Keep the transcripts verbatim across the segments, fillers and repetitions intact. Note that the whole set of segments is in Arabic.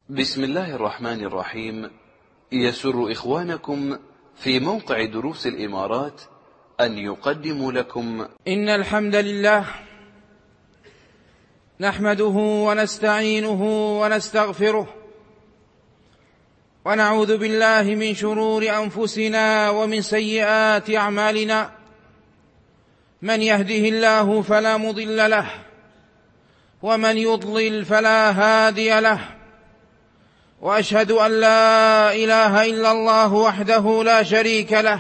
بسم الله الرحمن الرحيم. يسر إخوانكم في موقع دروس الإمارات أن يقدموا لكم إن الحمد لله نحمده ونستعينه ونستغفره ونعوذ بالله من شرور أنفسنا ومن سيئات أعمالنا. من يهده الله فلا مضل له ومن يضلل فلا هادي له، وأشهد أن لا إله إلا الله وحده لا شريك له،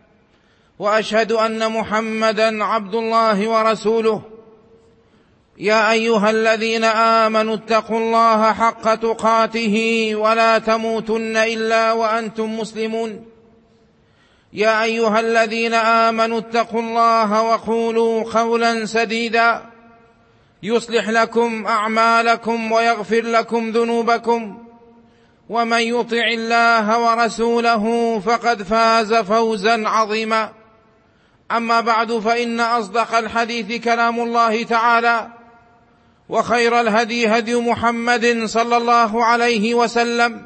وأشهد أن محمدًا عبد الله ورسوله. يا أيها الذين آمنوا اتقوا الله حق تقاته ولا تموتن إلا وأنتم مسلمون. يا أيها الذين آمنوا اتقوا الله وقولوا قولا سديدا يصلح لكم أعمالكم ويغفر لكم ذنوبكم، ومن يطع الله ورسوله فقد فاز فوزا عظيما. أما بعد، فإن أصدق الحديث كلام الله تعالى، وخير الهدي هدي محمد صلى الله عليه وسلم،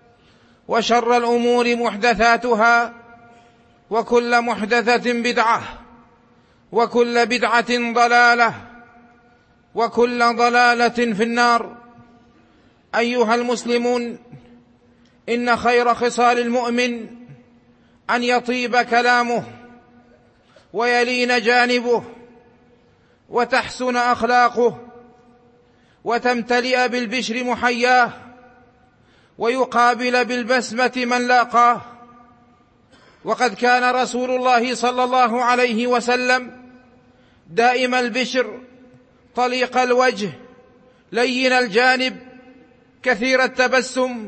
وشر الأمور محدثاتها، وكل محدثة بدعة، وكل بدعة ضلالة، وكل ضلالة في النار. أيها المسلمون، إن خير خصال المؤمن أن يطيب كلامه ويلين جانبه وتحسن أخلاقه وتمتلئ بالبشر محياه ويقابل بالبسمة من لاقاه. وقد كان رسول الله صلى الله عليه وسلم دائم البشر طليق الوجه لين الجانب كثير التبسم.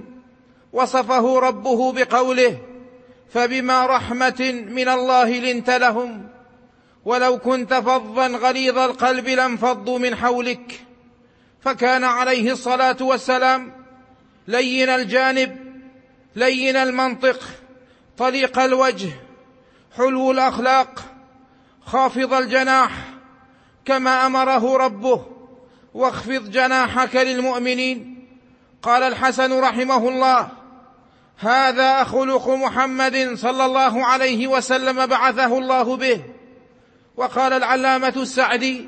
وصفه ربه بقوله: فبما رحمة من الله لنت لهم ولو كنت فظا غليظ القلب لانفضوا من حولك. فكان عليه الصلاة والسلام لين الجانب لين المنطق طليق الوجه حلو الأخلاق خافض الجناح، كما أمره ربه: واخفض جناحك للمؤمنين. قال الحسن رحمه الله: هذا خلق محمد صلى الله عليه وسلم بعثه الله به. وقال العلامة السعدي: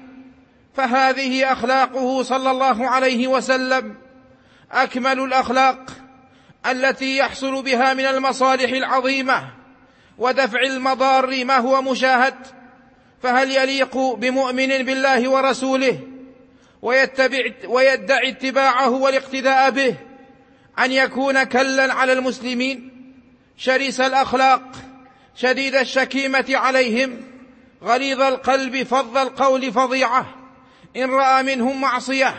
فهذه أخلاقه صلى الله عليه وسلم أكمل الأخلاق التي يحصل بها من المصالح العظيمة ودفع المضار ما هو مشاهد. فهل يليق بمؤمن بالله ورسوله ويتبع ويدعي اتباعه والاقتداء به أن يكون كلا على المسلمين شرس الأخلاق شديد الشكيمة عليهم غليظ القلب فظ القول فظيعة؟ إن رأى منهم معصية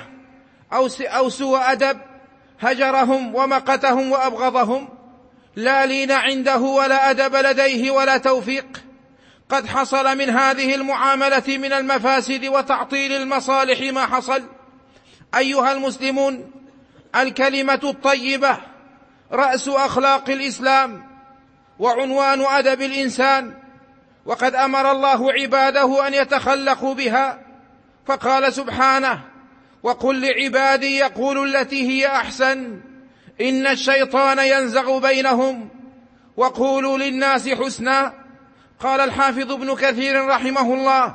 أو سوء أدب هجرهم ومقتهم وأبغضهم، لا لين عنده ولا أدب لديه ولا توفيق. قد حصل من هذه المعاملة من المفاسد وتعطيل المصالح ما حصل. أيها المسلمون، الكلمة الطيبة رأس أخلاق الإسلام وعنوان أدب الإنسان، وقد أمر الله عباده أن يتخلقوا بها، فقال سبحانه: وقل لعبادي يقولوا التي هي أحسن إن الشيطان ينزغ بينهم وقولوا للناس حسنا. قال الحافظ ابن كثير رحمه الله: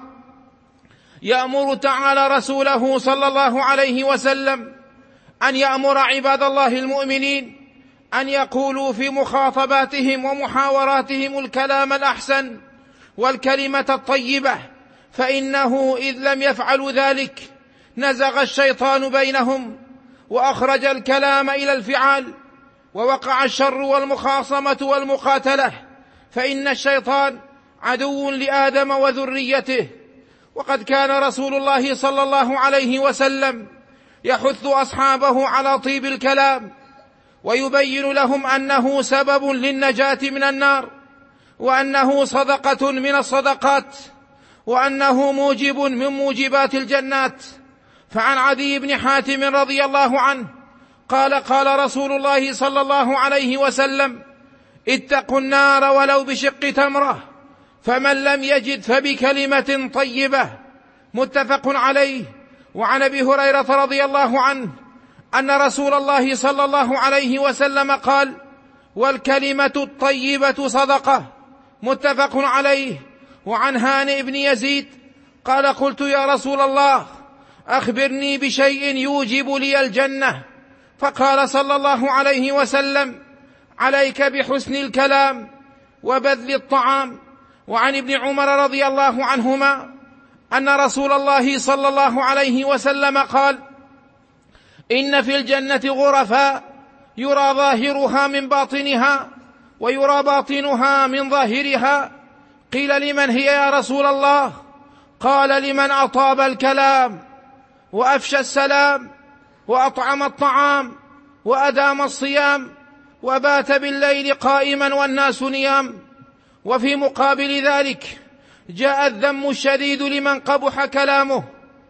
يأمر تعالى رسوله صلى الله عليه وسلم أن يأمر عباد الله المؤمنين أن يقولوا في مخاطباتهم ومحاوراتهم الكلام الأحسن والكلمة الطيبة، فإنه إذ لم يفعلوا ذلك نزغ الشيطان بينهم وأخرج الكلام إلى الفعال، ووقع الشر والمخاصمة والمقاتلة، فإن الشيطان عدو لآدم وذريته. وقد كان رسول الله صلى الله عليه وسلم يحث أصحابه على طيب الكلام ويبين لهم أنه سبب للنجاة من النار، وأنه صدقة من الصدقات، وأنه موجب من موجبات الجنات. فعن عدي بن حاتم رضي الله عنه قال: قال رسول الله صلى الله عليه وسلم: اتقوا النار ولو بشق تمرة، فمن لم يجد فبكلمة طيبة. متفق عليه. وعن أبي هريرة رضي الله عنه أن رسول الله صلى الله عليه وسلم قال: والكلمة الطيبة صدقة، متفق عليه. وعن هانئ بن يزيد قال: قلت يا رسول الله أخبرني بشيء يوجب لي الجنة، فقال صلى الله عليه وسلم: عليك بحسن الكلام وبذل الطعام. وعن ابن عمر رضي الله عنهما أن رسول الله صلى الله عليه وسلم قال: إن في الجنة غرفا يرى ظاهرها من باطنها ويرى باطنها من ظاهرها. قيل: لمن هي يا رسول الله؟ قال: لمن أطاب الكلام وأفشى السلام وأطعم الطعام وأدام الصيام وبات بالليل قائما والناس نيام. وفي مقابل ذلك جاء الذم الشديد لمن قبح كلامه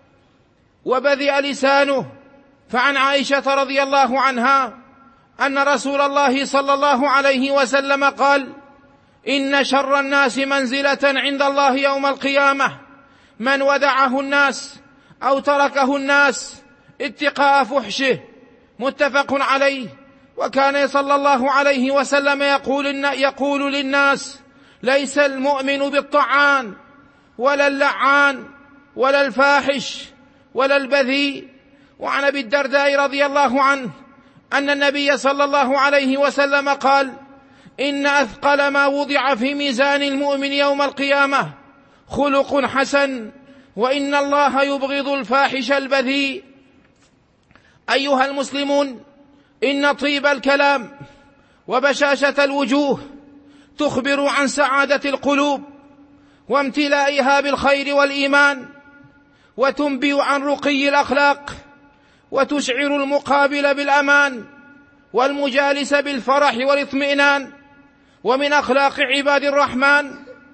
وبذئ لسانه. فعن عائشة رضي الله عنها أن رسول الله صلى الله عليه وسلم قال: إن شر الناس منزلة عند الله يوم القيامة من ودعه الناس أو تركه الناس اتقاء فحشه، متفق عليه. وكان صلى الله عليه وسلم يقول, يقول للناس: ليس المؤمن بالطعان ولا اللعان ولا الفاحش ولا البذيء. وعن أبي الدرداء رضي الله عنه أن النبي صلى الله عليه وسلم قال: إن أثقل ما وضع في ميزان المؤمن يوم القيامة خلق حسن، وإن الله يبغض الفاحش البذيء. أيها المسلمون، إن طيب الكلام وبشاشة الوجوه تخبر عن سعادة القلوب وامتلائها بالخير والإيمان، وتنبئ عن رقي الأخلاق، وتشعر المقابل بالأمان والمجالس بالفرح والاطمئنان. ومن أخلاق عباد الرحمن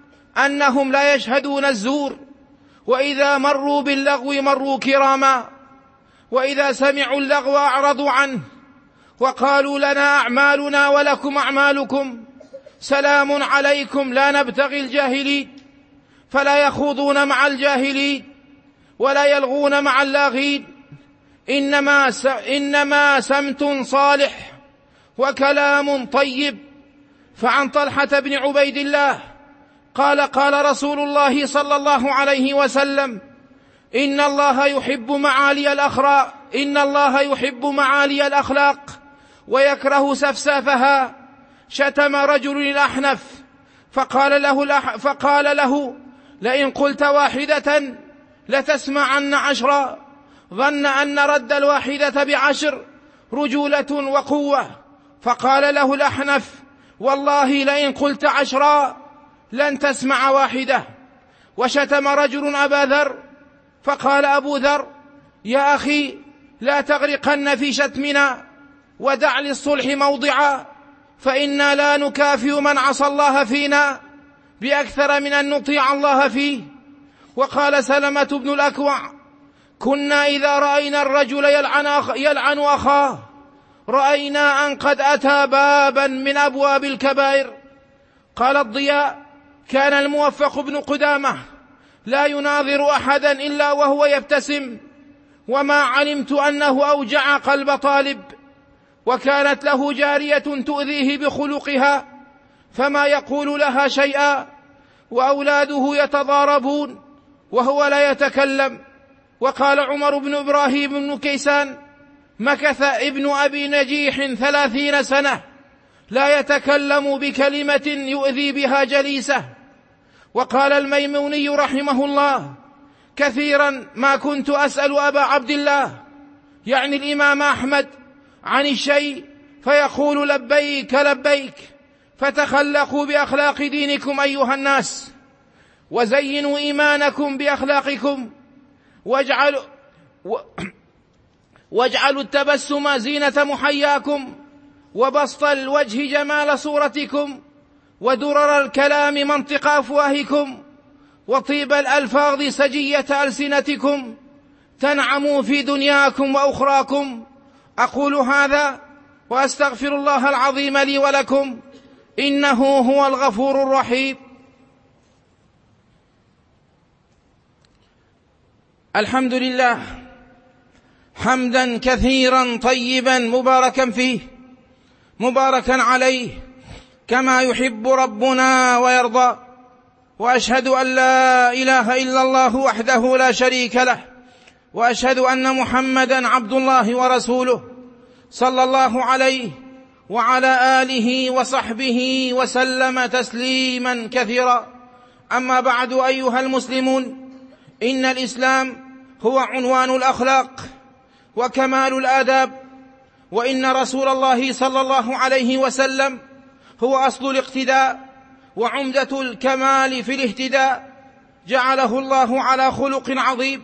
أنهم لا يشهدون الزور، وإذا مروا باللغو مروا كراما، وإذا سمعوا اللغو أعرضوا عنه وقالوا: لنا أعمالنا ولكم أعمالكم، سلام عليكم لا نبتغي الجاهلين. فلا يخوضون مع الجاهلين ولا يلغون مع اللاغين، إنما, س... إنما سمت صالح وكلام طيب. فعن طلحة بن عبيد الله قال: قال رسول الله صلى الله عليه وسلم: إن الله يحب معالي الأخلاق إن الله يحب معالي الأخلاق ويكره سفسافها. شتم رجل الأحنف فقال له, الأح... فقال له: لئن قلت واحدة لتسمعن عشرا. ظن أن رد الواحدة بعشر رجولة وقوة، فقال له الأحنف: والله لئن قلت عشرا لن تسمع واحدة. وشتم رجل أبا ذر فقال أبو ذر: يا أخي لا تغرقن في شتمنا، ودع للصلح موضعا، فإنا لا نكافئ من عصى الله فينا بأكثر من أن نطيع الله فيه. وقال سلمة بن الأكوع: كنا إذا رأينا الرجل يلعن, أخ يلعن أخاه رأينا أن قد أتى بابا من أبواب الكبائر. قال الضياء: كان الموفق بن قدامة لا يناظر أحدا إلا وهو يبتسم، وما علمت أنه أوجع قلب طالب. وكانت له جارية تؤذيه بخلقها فما يقول لها شيئا، وأولاده يتضاربون وهو لا يتكلم. وقال عمر بن إبراهيم بن كيسان: مكث ابن أبي نجيح ثلاثين سنة لا يتكلم بكلمة يؤذي بها جليسه. وقال الميموني رحمه الله: كثيرا ما كنت أسأل أبا عبد الله، يعني الإمام أحمد، عن الشيء فيقول: لبيك لبيك. فتخلقوا بأخلاق دينكم أيها الناس، وزينوا إيمانكم بأخلاقكم، واجعلوا, واجعلوا التبسم زينة محياكم، وبسط الوجه جمال صورتكم، ودرر الكلام منطق أفواهكم، وطيب الألفاظ سجية ألسنتكم، تنعموا في دنياكم وأخراكم. أقول هذا وأستغفر الله العظيم لي ولكم، إنه هو الغفور الرحيم. الحمد لله حمدا كثيرا طيبا مباركا فيه مباركا عليه كما يحب ربنا ويرضى، وأشهد أن لا إله إلا الله وحده لا شريك له، وأشهد أن محمدا عبد الله ورسوله صلى الله عليه وعلى آله وصحبه وسلم تسليما كثيرا. أما بعد، أيها المسلمون، إن الإسلام هو عنوان الأخلاق وكمال الآداب، وإن رسول الله صلى الله عليه وسلم هو أصل الاقتداء وعمدة الكمال في الاهتداء. جعله الله على خلق عظيم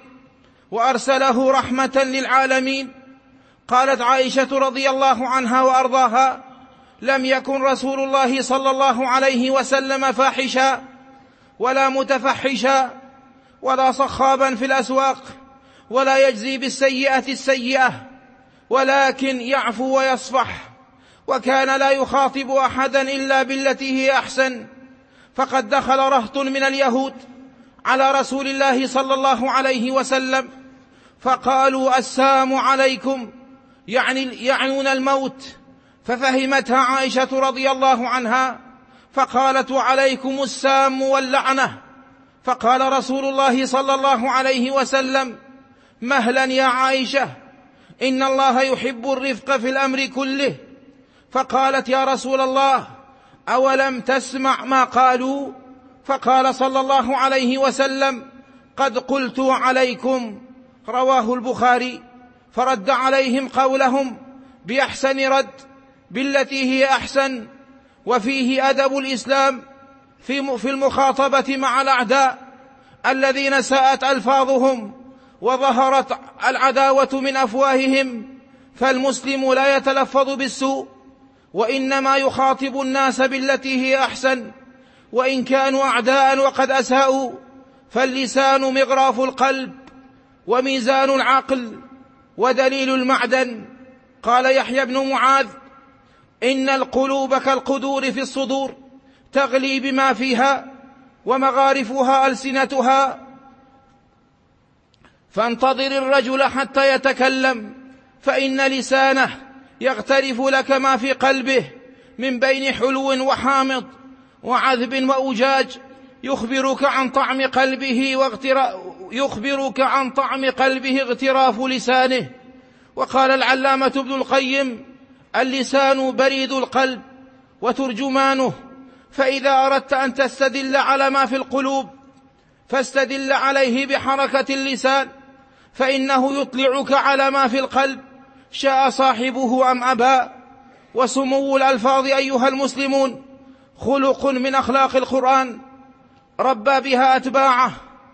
وأرسله رحمة للعالمين. قالت عائشة رضي الله عنها وأرضاها: لم يكن رسول الله صلى الله عليه وسلم فاحشا ولا متفحشا ولا صخابا في الأسواق، ولا يجزي بالسيئة السيئة، ولكن يعفو ويصفح، وكان لا يخاطب أحدا إلا بالتي هي أحسن. فقد دخل رهط من اليهود على رسول الله صلى الله عليه وسلم فقالوا: السلام عليكم، يعني يعنون الموت. ففهمتها عائشة رضي الله عنها فقالت: وعليكم السام واللعنة. فقال رسول الله صلى الله عليه وسلم: مهلا يا عائشة، إن الله يحب الرفق في الأمر كله. فقالت: يا رسول الله، أولم تسمع ما قالوا؟ فقال صلى الله عليه وسلم: قد قلت عليكم. رواه البخاري. فرد عليهم قولهم بأحسن رد بالتي هي أحسن. وفيه أدب الإسلام في المخاطبة مع الأعداء الذين ساءت ألفاظهم وظهرت العداوة من أفواههم. فالمسلم لا يتلفظ بالسوء، وإنما يخاطب الناس بالتي هي أحسن، وإن كانوا أعداء وقد أساءوا. فاللسان مغراف القلب وميزان العقل ودليل المعدن. قال يحيى بن معاذ: إن القلوب كالقدور في الصدور، تغلي بما فيها، ومغارفها ألسنتها. فانتظر الرجل حتى يتكلم، فإن لسانه يغترف لك ما في قلبه من بين حلو وحامض وعذب وأجاج، يخبرك عن طعم قلبه واغتراف يخبرك عن طعم قلبه اغتراف لسانه. وقال العلامة ابن القيم: اللسان بريد القلب وترجمانه، فإذا أردت أن تستدل على ما في القلوب فاستدل عليه بحركة اللسان، فإنه يطلعك على ما في القلب شاء صاحبه أم أبى. وسمو الألفاظ أيها المسلمون خلق من أخلاق القرآن ربى بها أتباعه.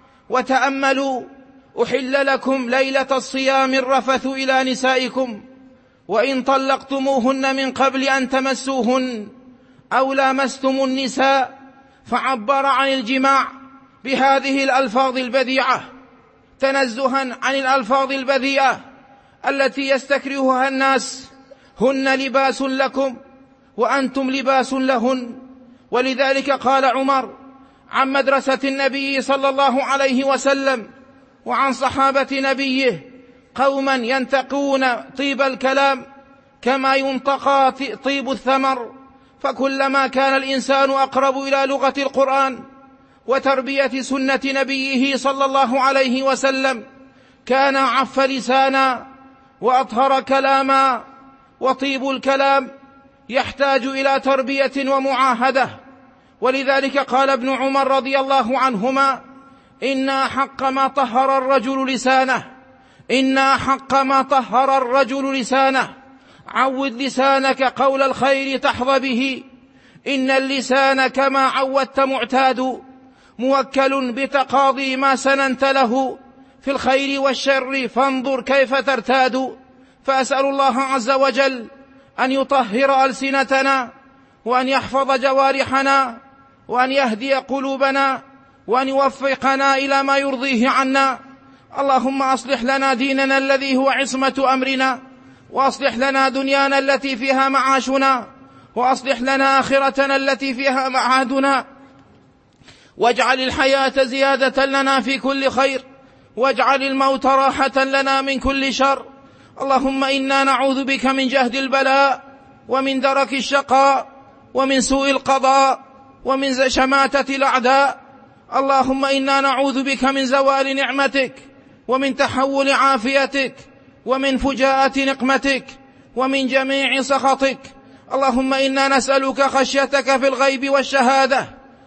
وتأملوا: أحل لكم ليلة الصيام الرفث إلى نسائكم، وإن طلقتموهن من قبل أن تمسوهن أو لامستم النساء. فعبر عن الجماع بهذه الألفاظ البذيعة تنزها عن الألفاظ البذيئة التي يستكرهها الناس. هن لباس لكم وأنتم لباس لهن. ولذلك قال عمر عن مدرسة النبي صلى الله عليه وسلم وعن صحابة نبيه: قوما ينتقون طيب الكلام كما ينتقى طيب الثمر. فكلما كان الإنسان أقرب إلى لغة القرآن وتربية سنة نبيه صلى الله عليه وسلم كان أعف لسانا وأطهر كلاما. وطيب الكلام يحتاج إلى تربية ومعاهدة. ولذلك قال ابن عمر رضي الله عنهما: إن أحق ما طهر الرجل لسانه إن أحق ما طهر الرجل لسانه عود لسانك قول الخير تحظى به. إن اللسان كما عودت معتاد، موكل بتقاضي ما سننت له في الخير والشر، فانظر كيف ترتاد. فأسأل الله عز وجل أن يطهر ألسنتنا، وأن يحفظ جوارحنا، وأن يهدي قلوبنا، وأن يوفقنا إلى ما يرضيه عنا. اللهم أصلح لنا ديننا الذي هو عصمة أمرنا، وأصلح لنا دنيانا التي فيها معاشنا، وأصلح لنا آخرتنا التي فيها معادنا، واجعل الحياة زيادة لنا في كل خير، واجعل الموت راحة لنا من كل شر. اللهم إنا نعوذ بك من جهد البلاء ومن درك الشقاء ومن سوء القضاء ومن شماتة الأعداء. اللهم إنا نعوذ بك من زوال نعمتك ومن تحول عافيتك ومن فجاءة نقمتك ومن جميع سخطك. اللهم إنا نسألك خشيتك في الغيب والشهادة،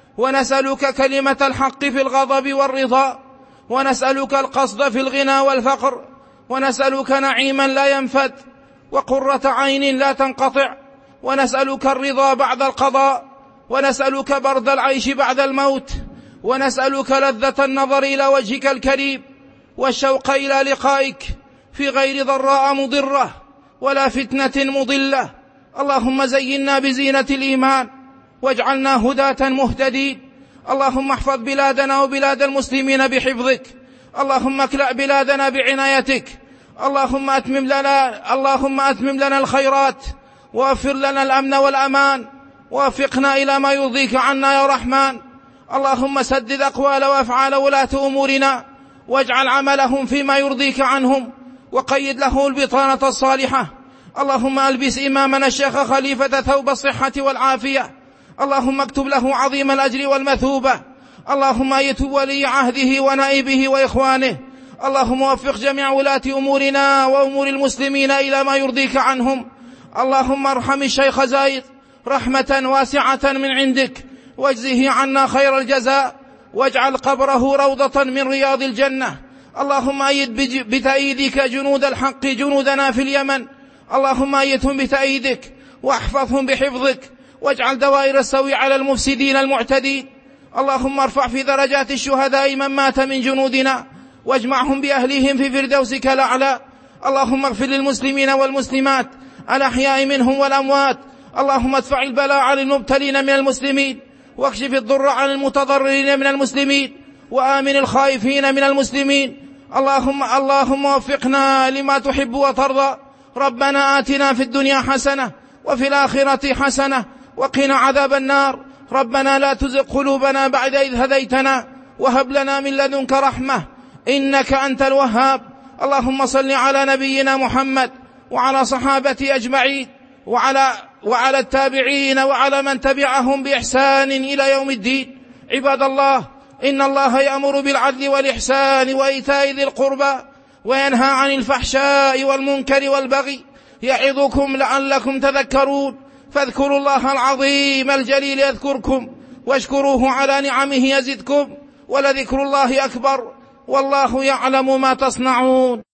ونسألك كلمة الحق في الغضب والرضا، ونسألك القصد في الغنى والفقر، ونسألك نعيما لا ينفد وقرة عين لا تنقطع، ونسألك الرضا بعد القضاء، ونسألك برد العيش بعد الموت، ونسألك لذة النظر إلى وجهك الكريم والشوق إلى لقائك في غير ضراء مضرة ولا فتنة مضلة. اللهم زينا بزينة الإيمان واجعلنا هداة مهتدين. اللهم احفظ بلادنا وبلاد المسلمين بحفظك. اللهم اكلأ بلادنا بعنايتك. اللهم أتمم لنا اللهم أتمم لنا الخيرات، ووفر لنا الأمن والأمان، ووفقنا إلى ما يرضيك عنا يا رحمن. اللهم سدد أقوال وأفعال ولاة أمورنا، واجعل عملهم فيما يرضيك عنهم، وقيد له البطانة الصالحة. اللهم ألبس إمامنا الشيخ خليفة ثوب الصحة والعافية. اللهم اكتب له عظيم الأجر والمثوبة. اللهم أيت ولي عهده ونائبه وإخوانه. اللهم وفق جميع ولاة أمورنا وأمور المسلمين إلى ما يرضيك عنهم. اللهم ارحم الشيخ زايد رحمة واسعة من عندك، واجزه عنا خير الجزاء، واجعل قبره روضة من رياض الجنة. اللهم أيد بتأييدك جنود الحق جنودنا في اليمن. اللهم أيدهم بتأييدك واحفظهم بحفظك، واجعل دوائر السوء على المفسدين المعتدين. اللهم ارفع في درجات الشهداء من مات من جنودنا، واجمعهم بأهلهم في فردوسك الأعلى. اللهم اغفر للمسلمين والمسلمات الأحياء منهم والأموات. اللهم ادفع البلاء عن المبتلين من المسلمين، واكشف الضر عن المتضررين من المسلمين، وآمن الخائفين من المسلمين. اللهم اللهم وفقنا لما تحب وترضى. ربنا آتنا في الدنيا حسنة وفي الآخرة حسنة وقنا عذاب النار. ربنا لا تزغ قلوبنا بعد إذ هديتنا، وهب لنا من لدنك رحمة إنك أنت الوهاب. اللهم صل على نبينا محمد وعلى صحابته أجمعين، وعلى, وعلى التابعين وعلى من تبعهم بإحسان إلى يوم الدين. عباد الله، إن الله يأمر بالعدل والإحسان وإيتاء ذي القربى، وينهى عن الفحشاء والمنكر والبغي، يعظكم لعلكم تذكرون. فاذكروا الله العظيم الجليل يذكركم، واشكروه على نعمه يزدكم، ولذكر الله أكبر، والله يعلم ما تصنعون.